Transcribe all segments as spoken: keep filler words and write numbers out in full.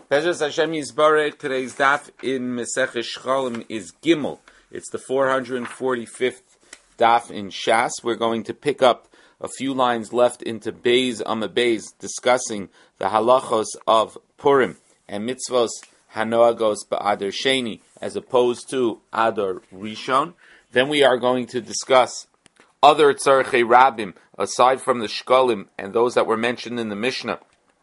Bezras Hashem Yisbarek. Today's daf in Maseches Shcholim is Gimel. It's the four hundred forty-fifth daf in Shas. We're going to pick up a few lines left into Beis Amud Beis, discussing the halachos of Purim and mitzvos hanoagos ba'adar sheni as opposed to adar rishon. Then we are going to discuss other tzarchei rabim aside from the shkolim and those that were mentioned in the Mishnah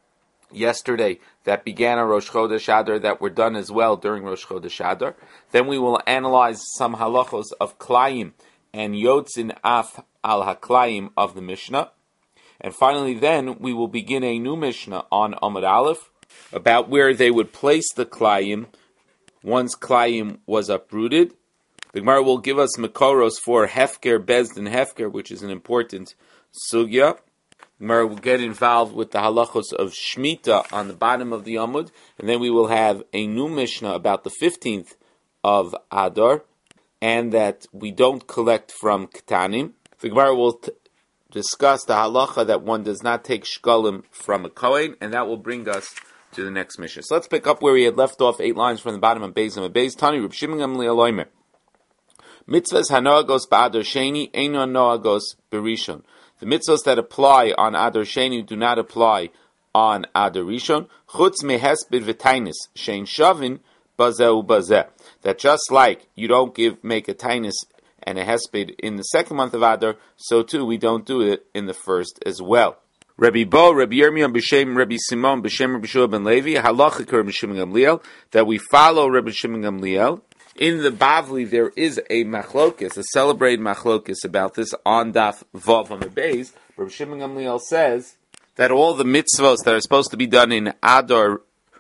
yesterday that began on Rosh Chodesh Adar that were done as well during Rosh Chodesh Adar. Then we will analyze some halachos of Klayim and Yotzin Af al HaKlayim of the Mishnah. And finally then we will begin a new Mishnah on Amud Aleph about where they would place the Klayim once Klayim was uprooted. The Gemara will give us Mekoros for Hefker, Bezdin Hefker, which is an important sugya. Gemara will get involved with the halachos of Shemitah on the bottom of the Amud, and then we will have a new Mishnah about the fifteenth of Adar, and that we don't collect from Ketanim. The Gemara will t- discuss the halacha that one does not take shkolim from a Kohen, and that will bring us to the next Mishnah. So let's pick up where we had left off, eight lines from the bottom of Beis Amud Beis. Tani Reb Shimon Gamliel Oimer. Mitzvahs hanoagos ba'adar sheni eino noagos berishon. The mitzvahs that apply on Adar Sheni do not apply on Adar Rishon. Chutz mehesped v'tainis shein shavin bazeh ubazeh. That just like you don't give make a tainis and a hesped in the second month of Adar, so too we don't do it in the first as well. Rabbi Bo, Rabbi Yirmiyah b'shem Rabbi Simon b'shem Rabbi Shua ben Levi halacha Rabbi Shimon Gamliel, that we follow Rabbi Shimon Gamliel. In the Bavli, there is a machlokis, a celebrated machlokis about this on Daf Vav Amud Beis. Rabbi Shimon Gamliel says that all the mitzvos that are supposed to be done in Adar,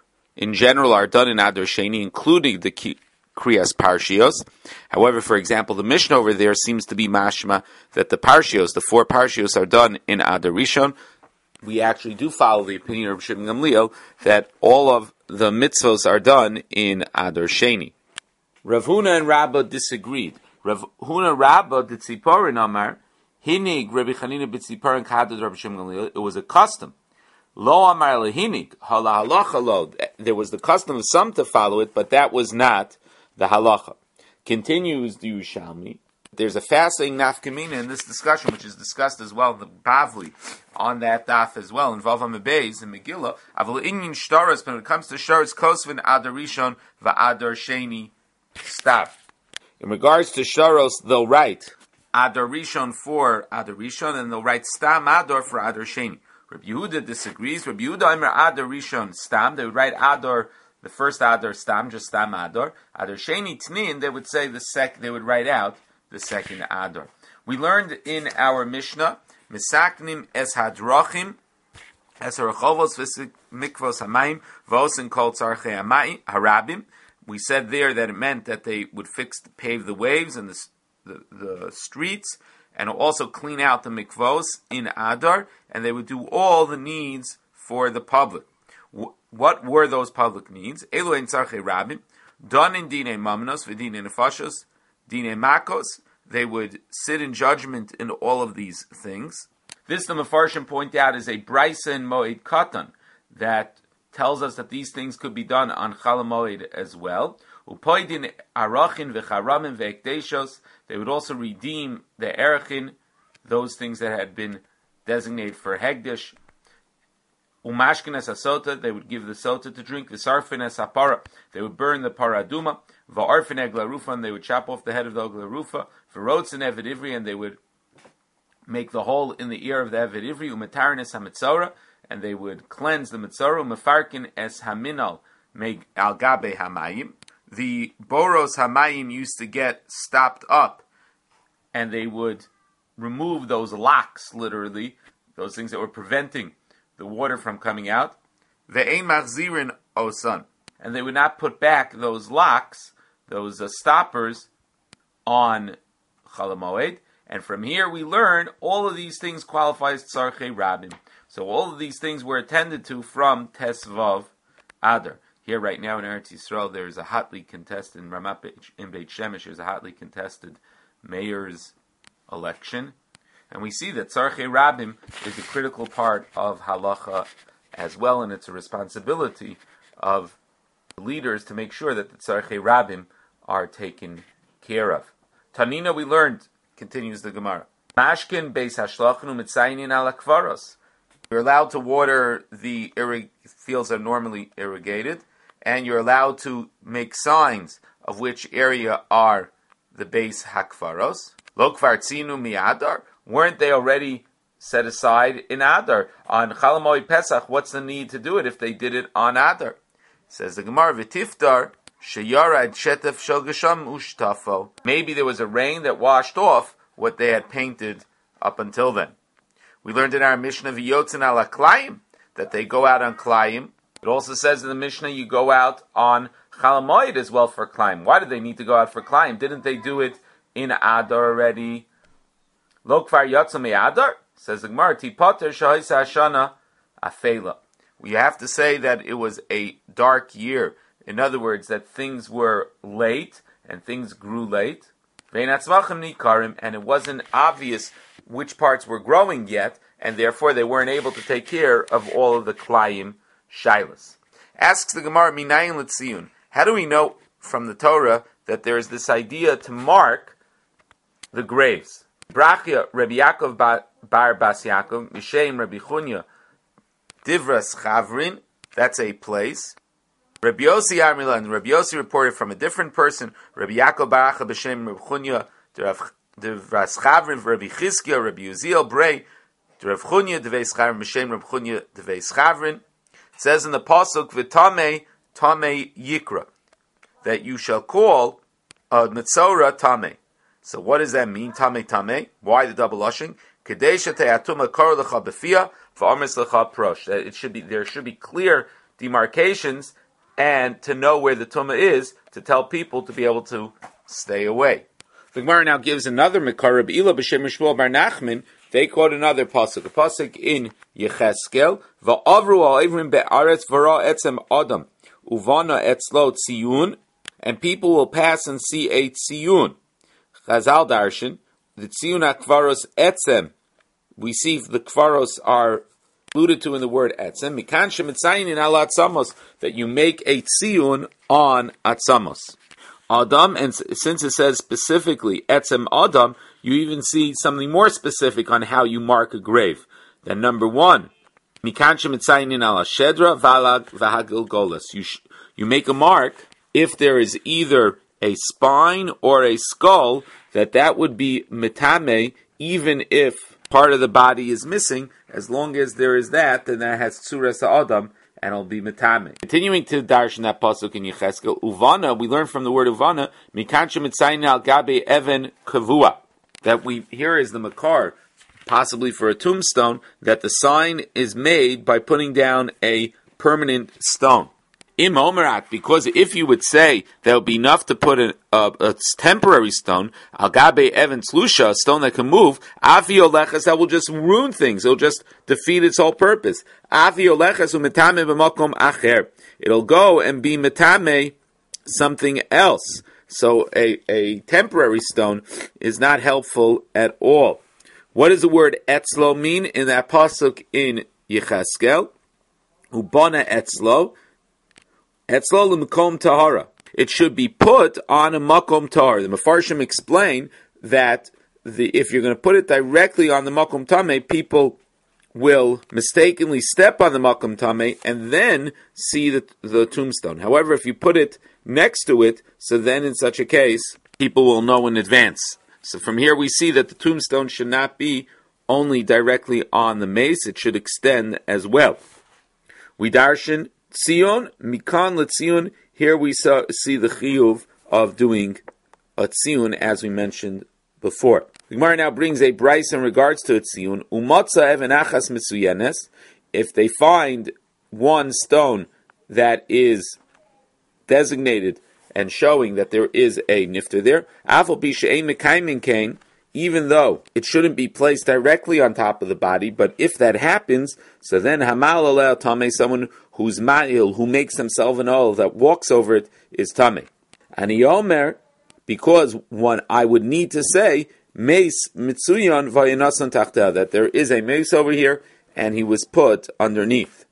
in general, are done in Adar Sheni, including the Kriyas Parshios. However, for example, the Mishnah over there seems to be mashma that the Parshios, the four Parshios, are done in Adar Rishon. We actually do follow the opinion of Rabbi Shimon Gamliel that all of the mitzvos are done in Adar Sheni. Rav Huna and Rabba disagreed. Rav Huna Rabba did Tziporin Amar, Hinig Rabbi Chanina b'Tziporin Kadad Rabbi Shimon Gamliel. It was a custom. Lo Amar lehinig hala halacha lo. There was the custom of some to follow it, but that was not the halacha. Continues the Yerushalmi. There's a fascinating nafkamina in this discussion, which is discussed as well in the Bavli on that daf as well in Vav Amud Beis in Megillah. Aval inyin shtaras, when it comes to shtaras, kosvin adar rishon va'adar sheni. Stop. In regards to Sharos, they'll write Adar Rishon for Adar Rishon, and they'll write Stam Adar for Adar Sheni. Rabbi Yehuda disagrees. Rabbi Yehuda Omer Adar Rishon Stam. They would write Adar, the first Adar Stam, just Stam Adar. Adar Sheni Tnin. They would say the sec. They would write out the second Adar. We learned in our Mishnah Misaknim es Hadrachim es Harachovos v'Mikvos Hamayim v'Osin Kol Tzarchei Harabim. We said there that it meant that they would fix, pave the waves and the, the, the streets, and also clean out the mikvos in Adar, and they would do all the needs for the public. W- what were those public needs? Elu ein tzarchei rabim, done in dine mamnos, v'dine nefashos, dine makos. They would sit in judgment in all of these things. This, the Mefarshim point out, is a brisa in Moed Katan that tells us that these things could be done on Chol Hamoed as well. Upoidin arachin v'charamim v'ekdeshos. They would also redeem the erachin, those things that had been designated for hegdesh. Umashkin es asota. They would give the sota to drink. V'sarfin es hapara. They would burn the paraduma. V'arfin egla rufa. And they would chop off the head of the egla rufa. V'rotzen eved ivri. And they would make the hole in the ear of the eved ivri. Umetarin es hamitzora. And they would cleanse the mitzvah, mefarkin es haminal meg al gabe hamayim. The boros hamayim used to get stopped up, and they would remove those locks, literally, those things that were preventing the water from coming out. Ve'ein machzirin osan. And they would not put back those locks, those uh, stoppers, on Chol Hamoed. And from here we learn all of these things qualify as tzarchei rabim. So all of these things were attended to from Tesvav Adar. Here right now in Eretz Yisrael, there is a hotly contested, in Ramat in Beit Shemesh, there's a hotly contested mayor's election. And we see that Tzarchei Rabim is a critical part of halacha as well, and it's a responsibility of leaders to make sure that the Tzarchei Rabim are taken care of. Tanina, we learned, continues the Gemara, Mashkin beis hashlachnu mitzayinin ala kvaros. You're allowed to water the irrig- fields that are normally irrigated, and you're allowed to make signs of which area are the beis hakvaros. Lo kvar tzinu mi Adar. Weren't they already set aside in Adar? On Chol Hamoed Pesach, what's the need to do it if they did it on Adar? Says the Gemara, v'tiftar sheyarad shetef shel gesham ushtafo. Maybe there was a rain that washed off what they had painted up until then. We learned in our Mishnah v'yotzin ala klayim that they go out on klayim. It also says in the Mishnah you go out on Chol Hamoed as well for klayim. Why did they need to go out for klayim? Didn't they do it in Adar already? Lo kvar yotza mi Adar, says the Gemara, tipater shahisa hashana afela. We have to say that it was a dark year. In other words, that things were late and things grew late. And it wasn't obvious which parts were growing yet, and therefore they weren't able to take care of all of the klayim shilas. Asks the Gemara, minayin l'tziyun. How do we know from the Torah that there is this idea to mark the graves? Brachia Rabbi Yaakov bar Bas Yaakov, Mishem Rabbi Chunya, Divras Chavrin, that's a place. Rabbi Yossi Armila, and Rabbi Yossi reported from a different person, Rabbi Yaakov Baracha B'Shem Rabbi Chunya, Divras Chavrin, Rabbi Chizkiah, Rabbi Uziel Brei, Rav Chunya, Deveis Chavrin, B'Shem Rabbi Chunya, Deveis Chavrin. It says in the Pasuk, V'tamei, Tamei Yikra, that you shall call a Metzora Tamei. So what does that mean, Tamei Tamei? Why the double ushing? Kadesha te'atuma kor lecha b'fia, v'amis lecha prosh. That it should be, there should be clear demarcations, and to know where the tumah is, to tell people to be able to stay away. The Gemara now gives another Mekarab Ila b'Shem Shmuel bar Nachman. They quote another pasuk, a pasuk in Yecheskel, va'avru ha'ivrim be'aretz v'ra etzem adam, uvana etzlo tziyun, and people will pass and see a tziyun. Chazal darshan, the tziyun akvaros etzem. We see the kvaros are alluded to in the word etzem. Mikan shemitzayin al atzamos, that you make a tziyun on atzamos. Adam, and since it says specifically etzem adam, you even see something more specific on how you mark a grave. Then number one, mikan shemitzayin al shedra valag v'hagil golas. You sh- you make a mark if there is either a spine or a skull, that that would be metame, even if part of the body is missing. As long as there is that, then that has tzuras ha'adam, and it'll be metame. Continuing to darshan that pasuk in Yecheskel, uvana, we learn from the word uvana, mikancha mitzayin al gabe even kavua, that we here is the makar, possibly for a tombstone, that the sign is made by putting down a permanent stone. Im omerat, because if you would say that would be enough to put a, a, a temporary stone, al gabe evan slusha, a stone that can move, afi olechas, that will just ruin things. It'll just defeat its whole purpose. Afi olechas umetame b'makom acher. It'll go and be metame something else. So a, a temporary stone is not helpful at all. What does the word etzlo mean in that pasuk in Yecheskel? Ubana etzlo. Etzlo l'makom tahara. It should be put on a makom tahara. The Mefarshim explain that the, if you're going to put it directly on the makom tameh, people will mistakenly step on the makom tameh and then see the, the tombstone. However, if you put it next to it, so then in such a case, people will know in advance. So from here we see that the tombstone should not be only directly on the mace, it should extend as well. We darshan Tzion, Mikan L'Tzion, here we saw, see the chiyuv of doing a Tzion, as we mentioned before. The Gemara now brings a bryce in regards to a Tzion. Umotza even achas mitzuyenes, if they find one stone that is designated and showing that there is a nifter there, afal pi she'ein mekaymin kain, even though it shouldn't be placed directly on top of the body, but if that happens, so then hamal alel tameh, someone who's ma'il, who makes himself an ol, that walks over it, is tameh. And yomer, because one, I would need to say, meis mitzuyon vayinasan tachta, that there is a meis over here, and he was put underneath.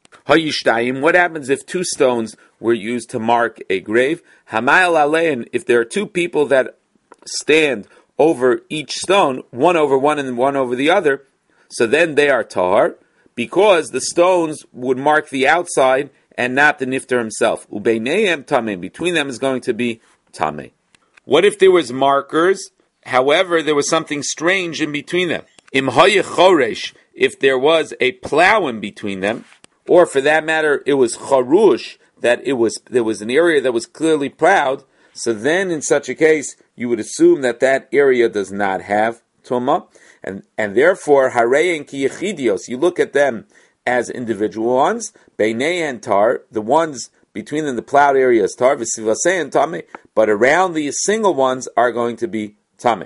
Hayishtayim, what happens if two stones were used to mark a grave? Hamayel alein, if there are two people that stand over each stone, one over one and one over the other, so then they are tahar, because the stones would mark the outside and not the nifter himself. Ubeinayim tameh, between them is going to be tameh. What if there was markers, however, there was something strange in between them? Im hayeh choresh, if there was a plow in between them, or for that matter, it was charush, that it was there was an area that was clearly plowed, so then in such a case, you would assume that that area does not have tumah, and and therefore, harein ki yechidios, you look at them as individual ones, beinei and tar, the ones between them, the plowed area is tar, v'sivasei and tameh, but around the single ones are going to be tameh.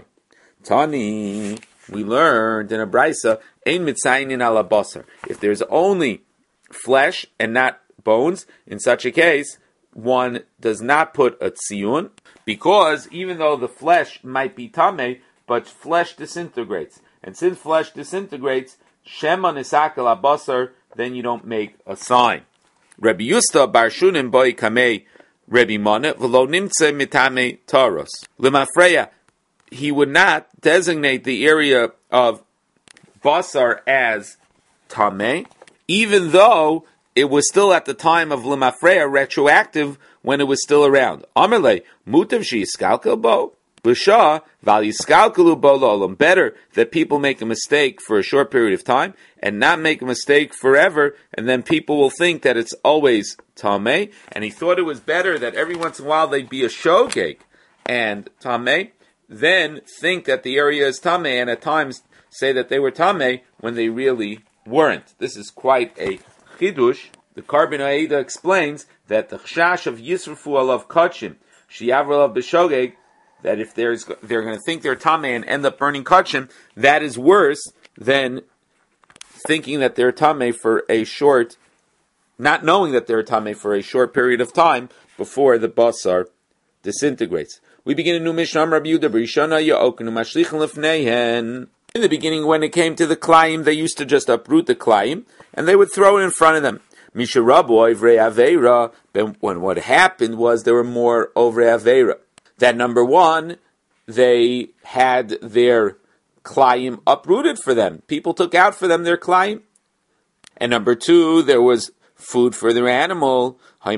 Tani, we learned in a brisa, ein mitzayin ala basar. If there's only flesh and not bones, in such a case, one does not put a tziyun, because even though the flesh might be tameh, but flesh disintegrates. And since flesh disintegrates, shema nisak ala basar, then you don't make a sign. Rabbi Yusta bar shunim boi kamei Rabbi Mana v'lo nimtze mitame taros. Lemafreya, he would not designate the area of basar as tameh, even though it was still at the time of Lemafreya retroactive when it was still around. Amerle mutav she iskalkel bo b'shah val yiskalkelu bo lo'olam. Better that people make a mistake for a short period of time and not make a mistake forever, and then people will think that it's always tameh. And he thought it was better that every once in a while they'd be a shogeg and tameh, then think that the area is tameh, and at times say that they were tameh when they really weren't. This is quite a chidush. The Karban Aida explains that the chashash of Yisrafu alav kachim, shiavra alav b'shogeg, that if there's, they're going to think they're tameh and end up burning kachim, that is worse than thinking that they're tameh for a short, not knowing that they're tameh for a short period of time before the basar disintegrates. We begin a new Mishnah. Rabbi Yehuda b'rishona ya'okenu mashlichin lefneihen. In the beginning, when it came to the klayim, they used to just uproot the klayim and they would throw it in front of them. Misha Rabu Ovrei Aveira. Then when what happened was there were more Ovrei Aveira. That number one, they had their klayim uprooted for them. People took out for them their klayim. And number two, there was food for their animal.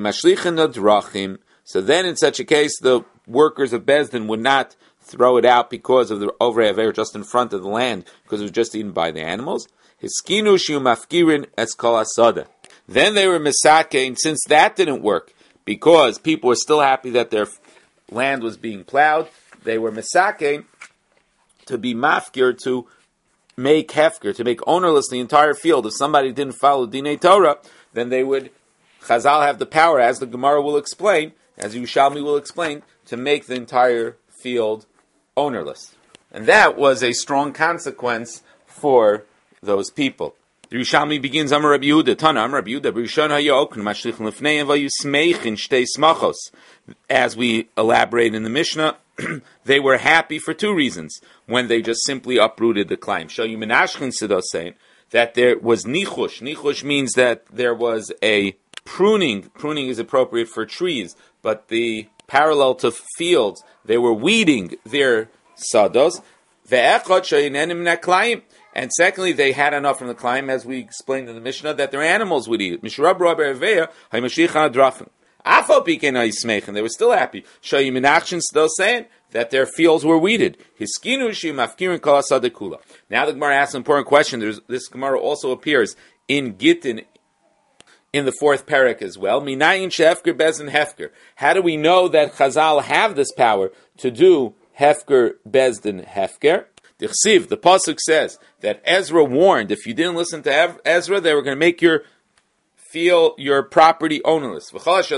So then in such a case, the workers of Bezdin would not throw it out because of the Ovrei Aveira just in front of the land, because it was just eaten by the animals. Hiskinu shiu mafkirin es kol asada. Then they were misake, and since that didn't work, because people were still happy that their land was being plowed, they were misake to be mafkir, to make hefker, to make ownerless the entire field. If somebody didn't follow Dinei Torah, then they would, Chazal have the power, as the Gemara will explain, as Yerushalmi will explain, to make the entire field ownerless. And that was a strong consequence for those people. The Yerushalmi begins, Amar Rabbi Yehuda, Tana, Amar Rabbi Yehuda, B'rishon ha'yokn, mashlichin lefneihen v'yusmeichin shtei smachos. As we elaborate in the Mishnah, they were happy for two reasons, when they just simply uprooted the klayim. Shayu menashchin sidos saying that there was nichush. Nichush means that there was a pruning. Pruning is appropriate for trees, but the parallel to fields, they were weeding their sados. Ve'echad she'enenim min haklayim. And secondly, they had enough from the klayim, as we explained in the Mishnah, that their animals would eat it. Mishrab Rabbi Aveya, Haymashichan Adrafim. Afal Pikein Haismeich, and they were still happy. Shayim Menachshin still saying that their fields were weeded. Hiskinu Shim Afkirin Kol Asadekula. Now the Gemara asks an important question. There's, this Gemara also appears in Gittin, in the fourth parak as well. Minayin Shefker Bezin Hefker. How do we know that Chazal have this power to do Hefker Bezdin Hefker? The Chsiv, the Pasuk says that Ezra warned, if you didn't listen to Ezra, they were going to make your feel your property ownerless.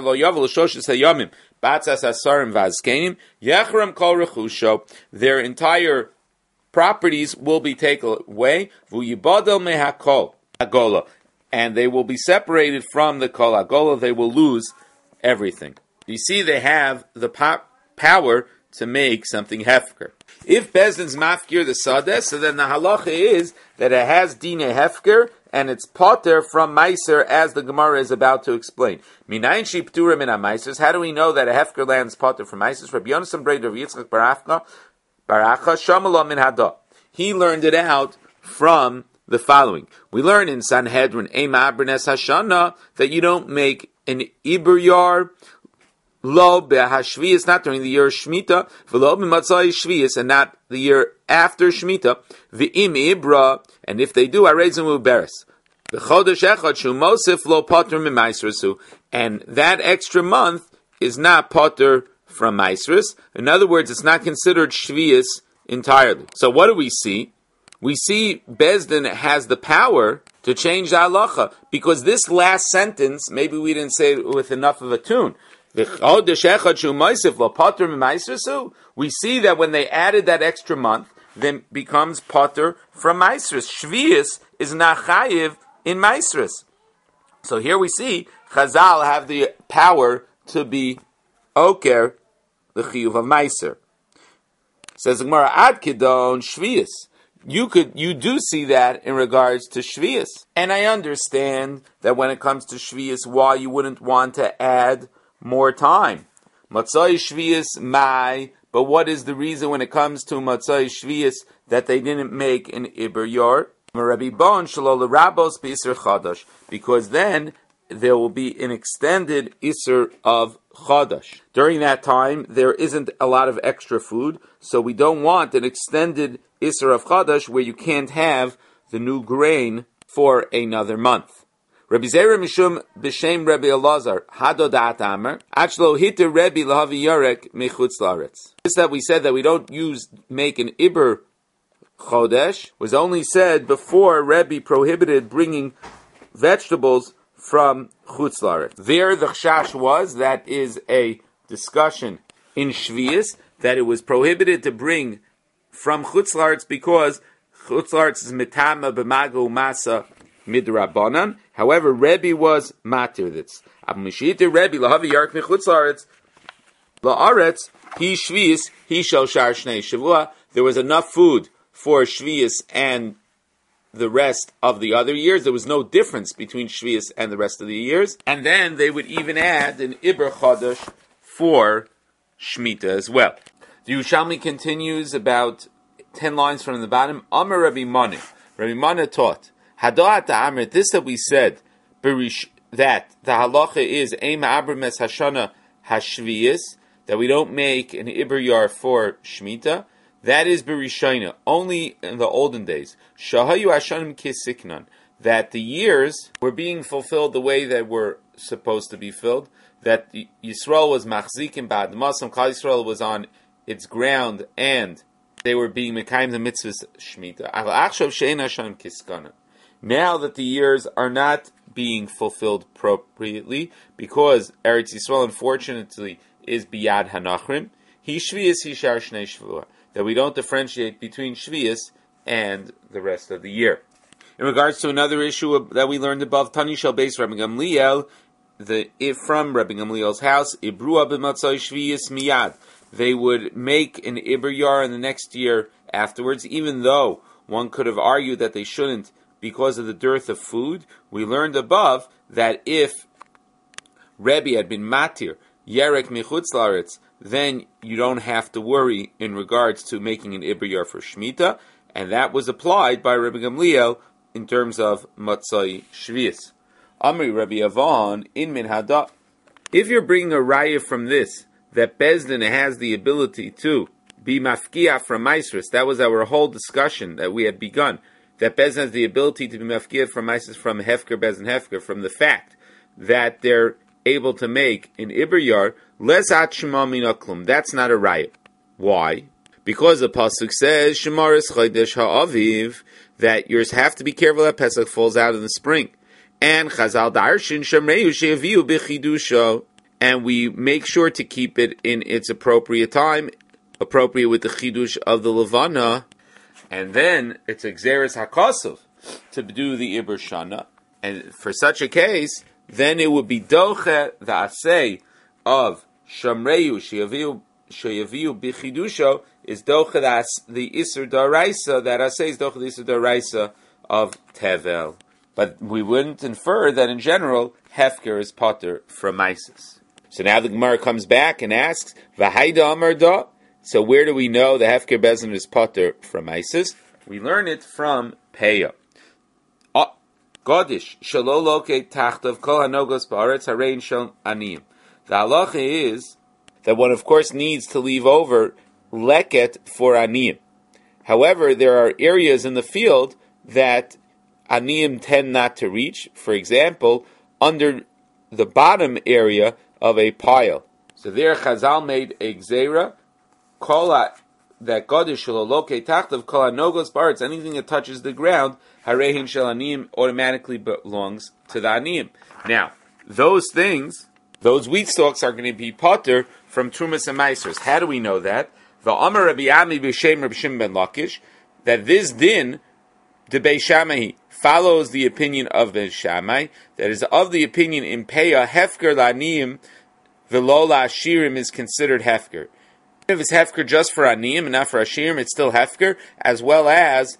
Their entire properties will be taken away, and they will be separated from the Kol Agola. They will lose everything. You see, they have the po- power to make something hefker. If Bezdin's mafkir the sadeh, so then the halacha is that it has dine hefker and it's potter from meiser, as the Gemara is about to explain. Minayin shi p'tura min ha-meisers. How do we know that a hefker land is potter from meisers? Rabbi Yonasan Breder of Yitzchak Baracha, Baracha Shamala min hada. He learned it out from the following. We learn in Sanhedrin, Ema Abernes Hashana, that you don't make an Iber Yar, Lo Behashvias, not during the year of Shemitah, V'lo B'matzai Shvias, and not the year after Shemitah, V'im Ibra, and if they do, Arezim Uberes. V'chodesh Echad Shu Mosif Lo Potter M'Maisrasu, and that extra month is not Potter from Maisras. In other words, it's not considered Shvias entirely. So what do we see? We see Bezdin has the power to change the halacha, because this last sentence, maybe we didn't say it with enough of a tune. We see that when they added that extra month, then becomes potter from Maisras. Shvius is not chayiv in Maisras. So here we see Chazal have the power to be oker, the chiyuv of Maiser. Says the Gemara, Ad Kidon Shvius. You could, you do see that in regards to Shvius. And I understand that when it comes to Shvius, why you wouldn't want to add more time. Matzai Shvius Mai, but what is the reason when it comes to Matzai Shvius that they didn't make an Iber Yor? Because then there will be an extended Isser of Chadash. During that time, there isn't a lot of extra food, so we don't want an extended Isser of Chadash where you can't have the new grain for another month. Rabbi Zera Mishum B'Shem Rabbi Elazar Hado Da'at Amer Achlo Hitter Rabbi Lahavi Yarek Mechutz Laaretz. This that we said that we don't use make an Iber Chodesh was only said before Rabbi prohibited bringing vegetables from Chutz Laaretz. There the Chash was, that is a discussion in Shvius, that it was prohibited to bring from Chutz Laaretz because Chutz Laaretz is mitama b'magu masa midrabanan. However, Rebbe was matir this. Abu Mishita Rebbe lahavi yark mechutz laaretz laaretz he shvius he shel shar shnei shavua. There was enough food for shvius and the rest of the other years. There was no difference between shvius and the rest of the years. And then they would even add an iber chodesh for shmita as well. The Yerushalmi continues about ten lines from the bottom. Amar Rabbi Mani. Rabbi Mani taught Hadoat Amr. This that we said that the halacha is Eim Abrames Hashana Hashviyas, that we don't make an Iber Yar for Shemitah. That is Berishayna, only in the olden days. Shahayu Hashanim Kisiknan, that the years were being fulfilled the way that were supposed to be filled. That Yisrael was Machzikim Ba'ad Masam, Klal Yisrael was on its ground, and they were being Mekayim the mitzvahs Shemitah. Now that the years are not being fulfilled appropriately, because Eretz Yisrael, unfortunately, is Biyad Hanachrim, he Shvius, he Shar Shnei Shvua, that we don't differentiate between Shvius and the rest of the year. In regards to another issue that we learned above, Tani Shal Beis Rabbi Gamliel, the from Rabbi Gamliel's house, Ibrua b'matzai Shvius miyad. They would make an Iber Yar in the next year afterwards, even though one could have argued that they shouldn't because of the dearth of food. We learned above that if Rebbe had been matir, Yerek Mechutz Laaretz, then you don't have to worry in regards to making an Iber Yar for Shemitah, and that was applied by Rabbi Gamliel in terms of Matzai Shvius. Amri Rabbi Avon in Min Hada. If you're bringing a raya from this, that Bezdin has the ability to be mafkiah from Maisrus, that was our whole discussion that we had begun, that Bezdin has the ability to be mafkiah from Maisrus from Hefker, Bezdin Hefker, from the fact that they're able to make an Iber Yar, les at shema min aklum. That's not a raya. Why? Because the pasuk says, Shemaris chodesh ha'aviv, that yours have to be careful that Pesach falls out in the spring. And Chazal darshin shemreyu she'aviu b'chidusha, and we make sure to keep it in its appropriate time, appropriate with the chidush of the levana, and then it's a gzeres hakosov to do the Iber Shana. And for such a case, then it would be doche the asay of shemreyu she'aviu she'aviu b'chidusha is doche the Isur Daraisa, that asay is doche the Isur Daraisa of Tevel. But we wouldn't infer that in general, hefker is potter from Isis. So now the Gemara comes back and asks, V'haida amar da? So where do we know the hefker bezin is potter from Isis? We learn it from Peah. Godish, shalo loke tachtav kol hanogos ba'aretz harein shel aniyim. The halacha is that one, of course, needs to leave over leket for aniyim. However, there are areas in the field that aniyim tend not to reach. For example, under the bottom area of a pile. So there, Chazal made a gzeira, kola, that Godish Shaloloke Tachtav Kol Hanogos Baretz, anything that touches the ground, Harehin Shel Aniyim, automatically belongs to the Aniyim. Now, those things, those wheat stalks are going to be potter from Trumas and Meisers. How do we know that? The Amar Rabbi Ami B'Shem Rabbi Shimon ben Lakish, that this din, the Beis Shammai, follows the opinion of Beis Shammai, that is of the opinion in Peah, Hefker L'Aniyim, V'lo L'Ashirim is considered Hefker. If it's hefker just for aniyim and not for ashirim, it's still hefker, as well as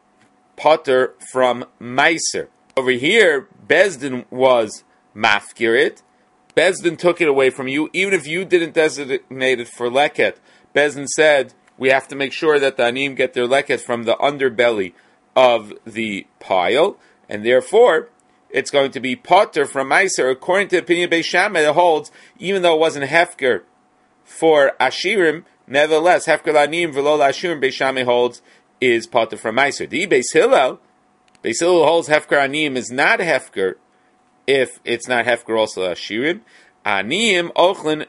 potter from meiser. Over here, Bezdin was mafkirit. Bezdin took it away from you, even if you didn't designate it for leket. Bezdin said, we have to make sure that the aniyim get their leket from the underbelly of the pile, and therefore, it's going to be potter from meiser, according to the opinion of Beis Shammai, that holds, even though it wasn't hefker for Ashirim, nevertheless, Hefker L'Aniyim V'lo L'Ashirim, Beis Shammai holds, is potter from Meiser. The Beis Hillel, Beis Hillel holds Hefker Aniyim is not Hefker if it's not Hefker also Ashirim. Aniyim Ochlin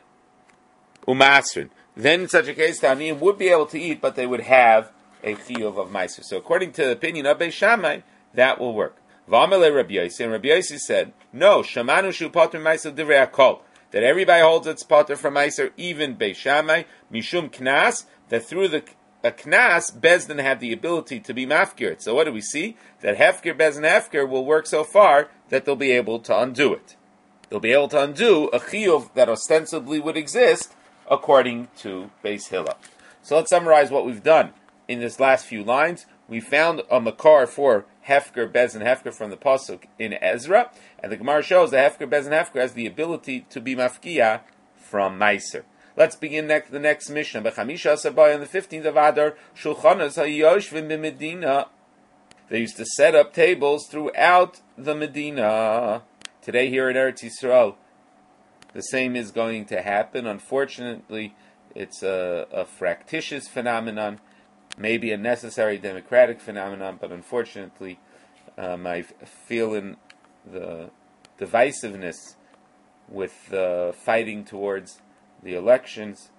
Umasrin. Then in such a case, the Aniyim would be able to eat, but they would have a chiyuv of Meiser. So according to the opinion of Beis Shammai, that will work. V'amele Rabbi Yossi, and Rabbi Yossi said, no, Shamanu Shu Potter Meiser Divrei HaKol, that everybody holds its potter from Meiser, even Beis Shammai, Mishum Knas, that through the a Knas, Bezdin had the ability to be mafkir. So what do we see? That Hefker, Bezdin, Hefker will work so far that they'll be able to undo it. They'll be able to undo a chiyuv that ostensibly would exist according to Beis Hillel. So let's summarize what we've done in this last few lines. We found a makar for Hefker, Bezdin, Hefker from the pasuk in Ezra, and the Gemara shows that Hefker, Bezdin, Hefker has the ability to be mafkia from Meiser. Let's begin next, the next mission. B'chamisha Asabay on the fifteenth of Adar, Shulchanas hayoshvim b'Medina. They used to set up tables throughout the Medina. Today here in Eretz Yisrael, the same is going to happen. Unfortunately, it's a, a fractitious phenomenon, maybe a necessary democratic phenomenon, but unfortunately, um, I feel in the divisiveness with uh, fighting towards the elections.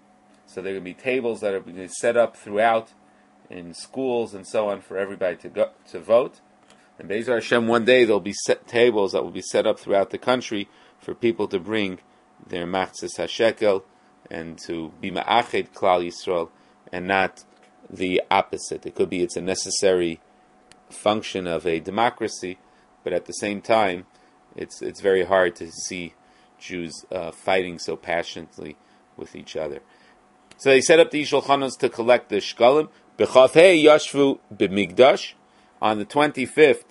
So there are going to be tables that are going to be set up throughout in schools and so on for everybody to go to vote. And Be'ezras Hashem, one day there'll be set tables that will be set up throughout the country for people to bring their machzis hashekel and to be ma'ached Klal Yisrael, and not the opposite. It could be it's a necessary function of a democracy, but at the same time, it's it's very hard to see Jews uh, fighting so passionately with each other. So they set up these shulchanos to collect the shkalim. B'chafei yashvu b'migdash. On the twenty-fifth,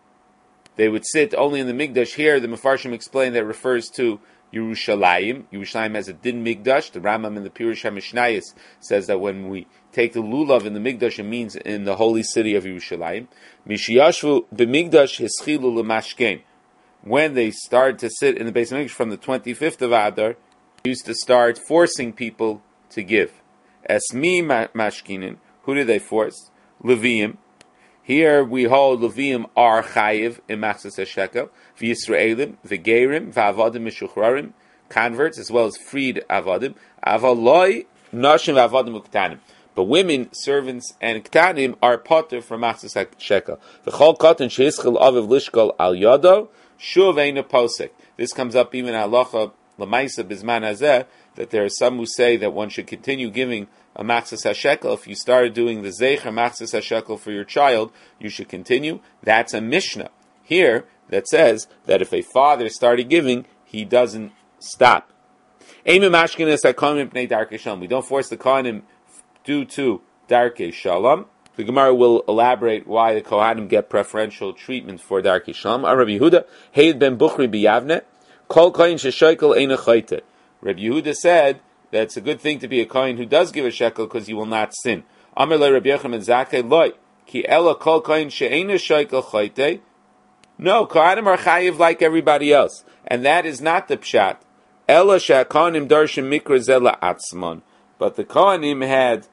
they would sit only in the migdash. Here, the Mefarshim explain that it refers to Yerushalayim. Yerushalayim has a din migdash. The Rambam in the Pirush HaMishnayos says that when we take the lulav in the migdash, it means in the holy city of Yerushalayim. Mishiyashvu b'migdash hischilu l'mashkein. When they started to sit in the Beis Hamikdash from the twenty-fifth of Adar, they used to start forcing people to give. Esmi mashkinin. Who did they force? Leviim. Here we hold Leviim are chayiv in machzas hashekel, v'Yisraelim, v'Gerim, v'Avadim mishuchrarim, converts as well as freed avadim. Avaloi nashim v'Avadim uktanim. But women, servants, and ktanim are potter from machzas hashekel. V'chol katan sheyischel aviv lishkol al yado. Posek. This comes up even at halacha l'maisa bizman hazeh, that there are some who say that one should continue giving a machzas hashekel. If you started doing the zeicher machzas hashekel for your child, you should continue. That's a mishnah here that says that if a father started giving, he doesn't stop. We don't force the kohanim due to darkei shalom. The Gemara will elaborate why the Kohanim get preferential treatment for Darkei Shalom. Rabbi Yehuda, Heid ben Bukhri biyavne, kol kohen sheshoikel eina chayte. Rabbi Yehuda said that it's a good thing to be a kohen who does give a shekel because you will not sin. Amar le Rabbi Yochanan ben Zakkai loy, ki ela kol kohen she'eina shoikel chayte. No, Kohanim are chayiv like everybody else. And that is not the pshat. Ela she'kohanim darshan mikra zela atzmon. But the Kohanim had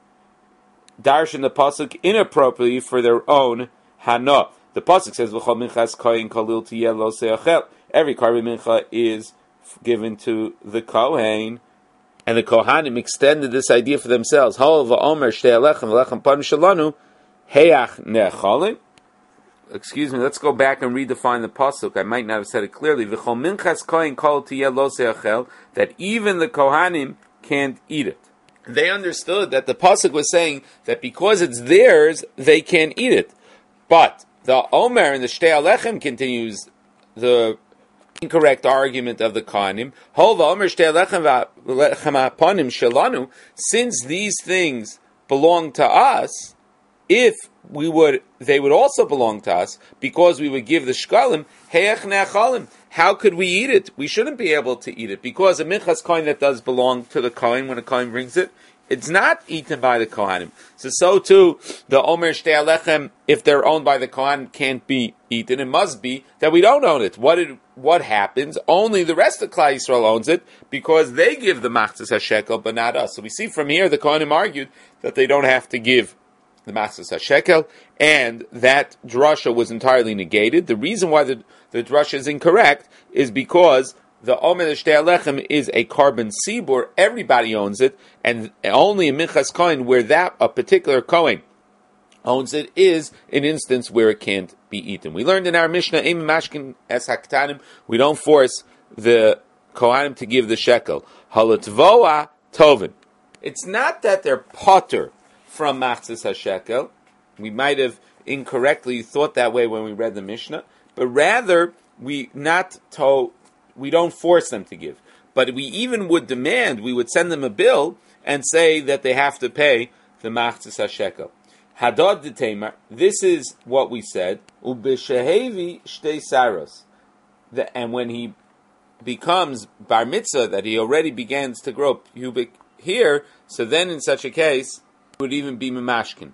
darshan the pasuk inappropriately for their own hana. The pasuk says v'chol minchas kohen kalil tiyeh lo seachel. Every karban mincha is given to the kohen, and the Kohanim extended this idea for themselves. Hol va'omer shtei alechem v'lechem panu shalanu heach ne'cholin. Excuse me. Let's go back and redefine the pasuk. I might not have said it clearly. V'chol minchas kohen kol tiyeh lo seachel. That even the Kohanim can't eat it. They understood that the pasuk was saying that because it's theirs, they can't eat it. But the Omer and the Shtei Alechem continues the incorrect argument of the Kohanim. Hova Omer Shtei Alechem v'Aponim Shalanu. Since these things belong to us, if we would, they would also belong to us because we would give the shkalim. Heach ne'achalim. How could we eat it? We shouldn't be able to eat it because a minchas kohen that does belong to the kohen when a kohen brings it, it's not eaten by the kohanim. So, so too, the omer shtei alechem, if they're owned by the kohen, can't be eaten. It must be that we don't own it. What did, what happens? Only the rest of Klal Yisrael owns it because they give the machzas hashekel, but not us. So we see from here the kohanim argued that they don't have to give the machzas hashekel, and that drasha was entirely negated. The reason why the, the drasha is incorrect is because the Omer Shtei Alechem is a carbon sibur, everybody owns it, and only in Minchas Kohen, where that a particular Kohen owns it, is an instance where it can't be eaten. We learned in our Mishnah, Eim Mashkin Es Haktanim, we don't force the Kohanim to give the shekel. Halatvoa Tovin. It's not that they're potter from Machzis HaShekel. We might have incorrectly thought that way when we read the Mishnah, but rather we not to, we don't force them to give. But we even would demand, we would send them a bill and say that they have to pay the Machzis HaShekel. Hadad D'Teimar, this is what we said, Ubeshehevi Shtei Saros. And when he becomes Bar Mitzvah, that he already begins to grow pubic hair, so then in such a case, would even be memashkin.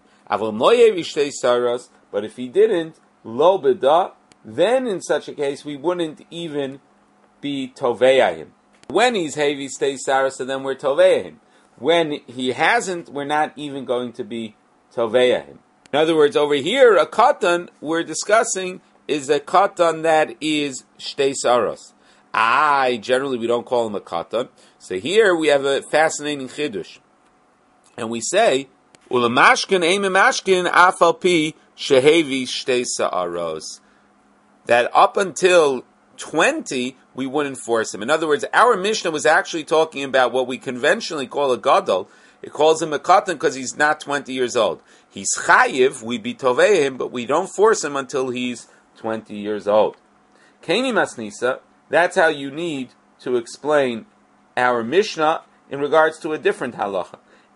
But if he didn't, lo beda, then in such a case we wouldn't even be toveya him. When he's heavy stays saras, so then we're toveya him. When he hasn't, we're not even going to be toveya him. In other words, over here, a katan we're discussing is a katan that is shtei saros. I generally we don't call him a katan. So here we have a fascinating chidush. And we say, Ulamashkin eimimashkin afalpi shehevi shtei sa'aros. That up until twenty, we wouldn't force him. In other words, our Mishnah was actually talking about what we conventionally call a gadol. It calls him a katan because he's not twenty years old. He's chayiv, we be tovei him, but we don't force him until he's twenty years old. Keni masnisa, that's how you need to explain our Mishnah in regards to a different halacha.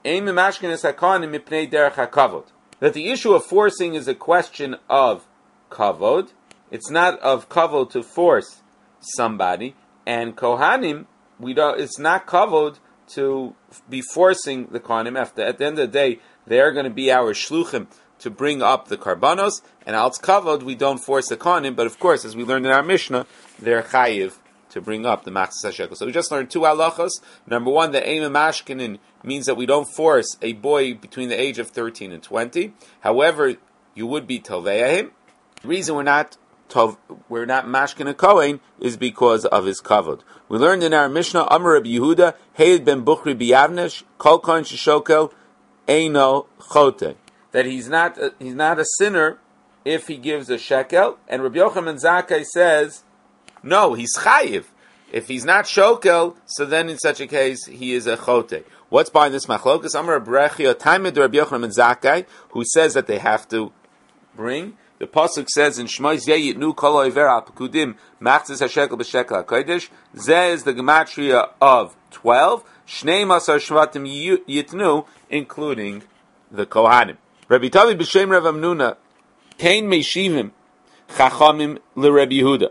That the issue of forcing is a question of kavod. It's not of kavod to force somebody. And kohanim, we don't. It's not kavod to be forcing the kohanim. After at the end of the day, they are going to be our shluchim to bring up the karbanos. And als kavod, we don't force the kohanim. But of course, as we learned in our Mishnah, they're chayiv to bring up the machzas hashekel. So we just learned two halachos. Number one, the eim mashkinin means that we don't force a boy between the age of thirteen and twenty. However, you would be toveya him. The reason we're not tov, we're not mashkin a kohen is because of his kavod. We learned in our Mishnah, Amar Rabbi Yehuda, Heid ben Bukhri biyavnesh, kol kohen sheshokel eino chote. That he's not a, he's not a sinner if he gives a shekel. And Rabbi Yochanan Zakkai says, no, he's chayiv. If he's not shokel, so then in such a case, he is a chote. What's behind this machlokas? Amar Brechia, Taimed Rabbi Yochanan Zakkai, who says that they have to bring. The pasuk says in Shmos Yeyitnu Kol Oiver Al Pekudim Machzis Hashekel B'Shekel HaKodesh. Zeh is the gematria of twelve. Shnei Masar Shvatim Yitnu, including the Kohanim. Rabbi Tavi b'shem Rav Amnuna, Kain meishivim chachamim l'Rabbi Yehuda.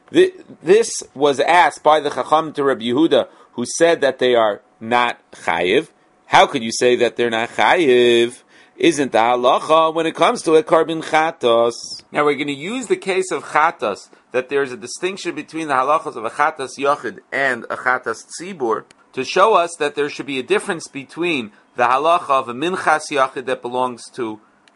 This was asked by the chacham to Rabbi Yehuda, who said that they are not chayiv. How could you say that they're not chayiv? Isn't the halacha when it comes to a carbon chatos? Now we're going to use the case of chatos, that there's a distinction between the halachas of a chatos yochid and a chatos tzibur, to show us that there should be a difference between the halacha of a minchas yochid that belongs to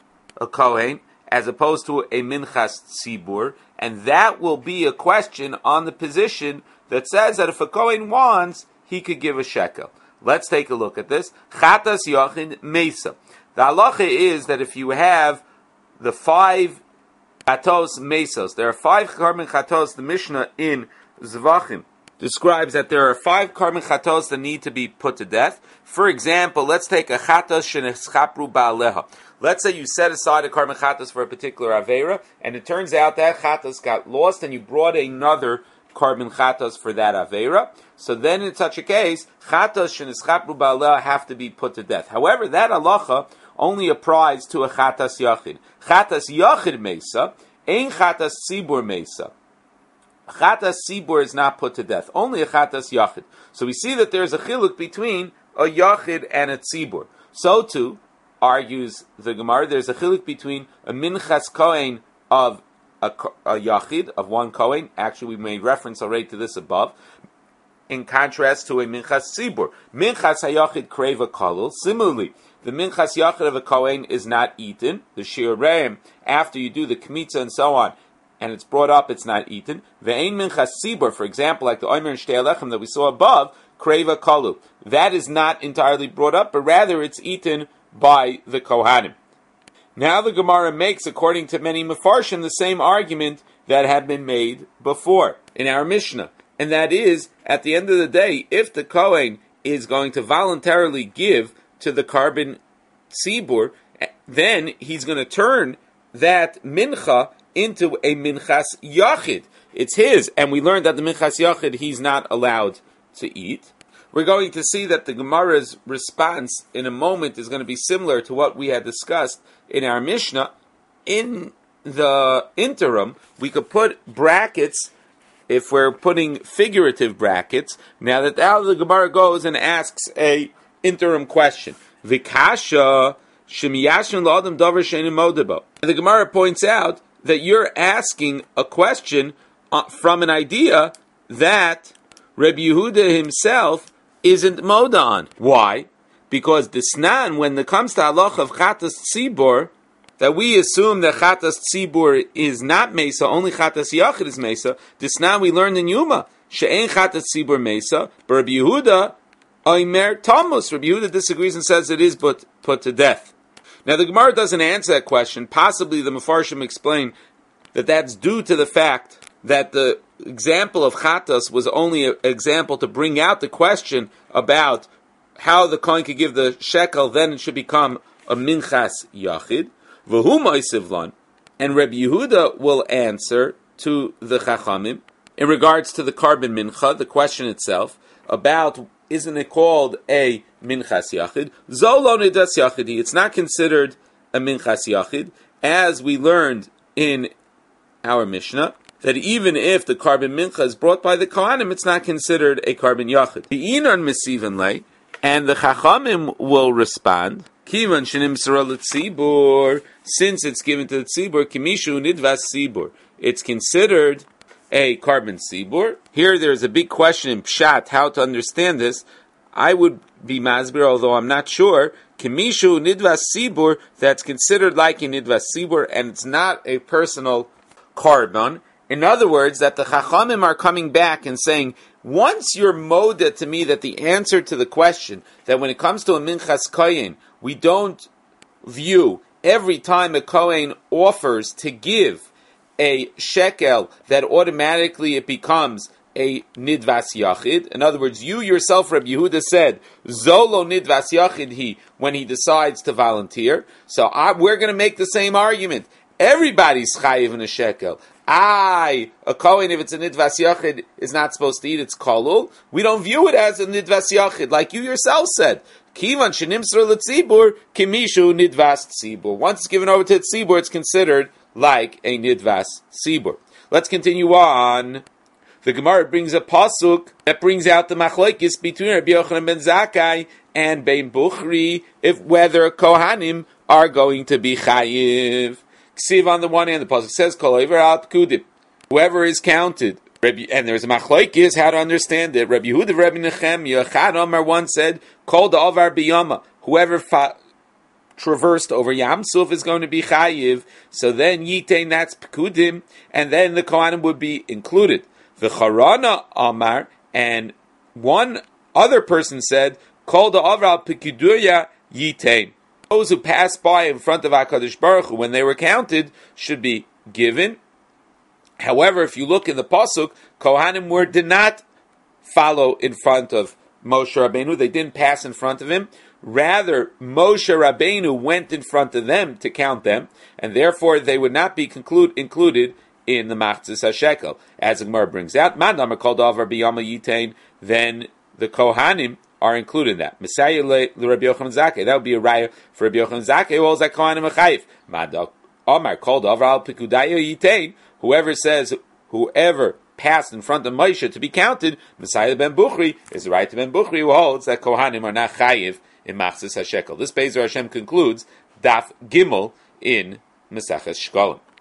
a kohen, as opposed to a minchas tzibur, and that will be a question on the position that says that if a kohen wants, he could give a shekel. Let's take a look at this. Chatas yochid mesa. The halacha is that if you have the five chatos mesos, there are five carbon chatos. The Mishnah in Zvachim describes that there are five carbon chatos that need to be put to death. For example, let's take a chatos sheneschapru ba'aleha. Let's say you set aside a carbon chatos for a particular aveira, and it turns out that chatos got lost, and you brought another carbon chatos for that aveira. So then, in such a case, chatos sheneschapru ba'aleha have to be put to death. However, that halacha only applies to a chatas yachid. Chatas yachid mesa, ein chatas tzibur mesa. Chatas tzibur is not put to death. Only a chatas yachid. So we see that there's a chiluk between a yachid and a tzibur. So too, argues the Gemara, there's a chiluk between a minchas kohen of a, a yachid, of one kohen. Actually, we made reference already to this above. In contrast to a minchas tzibur. Minchas hayachid kreva kalul. Similarly, the minchas yachid of a kohen is not eaten. The shiurim, after you do the kmitza and so on, and it's brought up, it's not eaten. Ve'ein minchas tzibur, for example, like the omer and shtei alechem that we saw above, kreva kalu. That is not entirely brought up, but rather it's eaten by the kohanim. Now the Gemara makes, according to many mefarshim, the same argument that had been made before in our Mishnah, and that is, at the end of the day, if the kohen is going to voluntarily give to the carbon tzibur, then he's going to turn that mincha into a minchas yachid. It's his, and we learned that the minchas yachid he's not allowed to eat. We're going to see that the Gemara's response in a moment is going to be similar to what we had discussed in our Mishnah. In the interim, we could put brackets, if we're putting figurative brackets, now that now the Gemara goes and asks a interim question. Vikasha shemiyashon la'adam davar she'einu modebo. The Gemara points out that you're asking a question uh, from an idea that Rabbi Yehuda himself isn't moda on. Why? Because the snan, when it comes to halach of chatas tzibur, that we assume that chatas tzibur is not mesa, only chatas yachid is mesa. The snan we learned in Yuma, she'ein chatas tzibur mesa, but Rabbi Yehuda oimer tamus. Rabbi Yehuda disagrees and says it is put, put to death. Now the Gemara doesn't answer that question. Possibly the Mefarshim explain that that's due to the fact that the example of chatas was only an example to bring out the question about how the kohen could give the shekel, then it should become a minchas yachid. V'hu moisivlon, and Rabbi Yehuda will answer to the chachamim in regards to the carbon mincha, the question itself, about isn't it called a minchas yachid? Zolo nidas yachidi. It's not considered a minchas yachid, as we learned in our Mishnah, that even if the carbon mincha is brought by the kohanim, it's not considered a carbon yachid. The inon mesiven lei, and the chachamim will respond, kivan shenim sara l'tzibur, since it's given to the tzibur, kimishu nidvas tzibur, it's considered a carbon tzibur. Here there's a big question in pshat, how to understand this. I would be masbir, although I'm not sure, kimishu nidvas tzibur, that's considered like a nidvas tzibur, and it's not a personal carbon. In other words, that the Chachamim are coming back and saying, once you're moda to me that the answer to the question, that when it comes to a minchas kohen, we don't view every time a kohen offers to give a shekel, that automatically it becomes a nidvas yachid. In other words, you yourself, Rabbi Yehuda, said, Zolo nidvas yachid he, when he decides to volunteer. So I, we're going to make the same argument. Everybody's chayiv in a shekel. I, a kohen, if it's a nidvas yachid, is not supposed to eat, it's kolul. We don't view it as a nidvas yachid, like you yourself said. Kivan shenimsar letzibur kimishu nidvas tzibur. Once it's given over to the tzibur, it's considered like a nidvas tzibur. Let's continue on. The Gemara brings a pasuk that brings out the machlokes between Rabbi Yochanan ben Zakkai and Ben Buchri, if whether Kohanim are going to be chayiv. Ksiv on the one hand, the pasuk says kol over al pekudim. Whoever is counted, Rabbi, and there's a machlokes how to understand it. Rabbi Yehuda, Rabbi Nechemia, Chad Omar once said kol da'avar biyama. Whoever fa- traversed over Yam Suf is going to be chayiv. So then yitain, that's pekudim, and then the Kohanim would be included. The Charana Amar, and one other person said, Kol da'avral pekuduya yitain. Those who passed by in front of HaKadosh Baruch Hu when they were counted should be given. However, if you look in the pasuk, Kohanim were did not follow in front of Moshe Rabbeinu. They didn't pass in front of him. Rather, Moshe Rabbeinu went in front of them to count them, and therefore they would not be conclude, included in the Machzis HaShekel. As the Gemara brings out, Man Damar Kol Davar B'Yama Yitain, then the Kohanim are included in that. Messiah le Rabbi Yochanan Zakkai. That would be a raya for Rabbi Yochanan Zakkai. Who holds that Kohanim Achayiv? Man Damar Kol Davar Al Pekudaya Yitain. Whoever says, whoever passed in front of Moshe to be counted, Messiah ben Buchri, is the right to Ben Buchri, who holds that Kohanim are not Chayiv in Machzis HaShekel. This Bezer Hashem concludes Daf Gimel in Maseches Shkolim.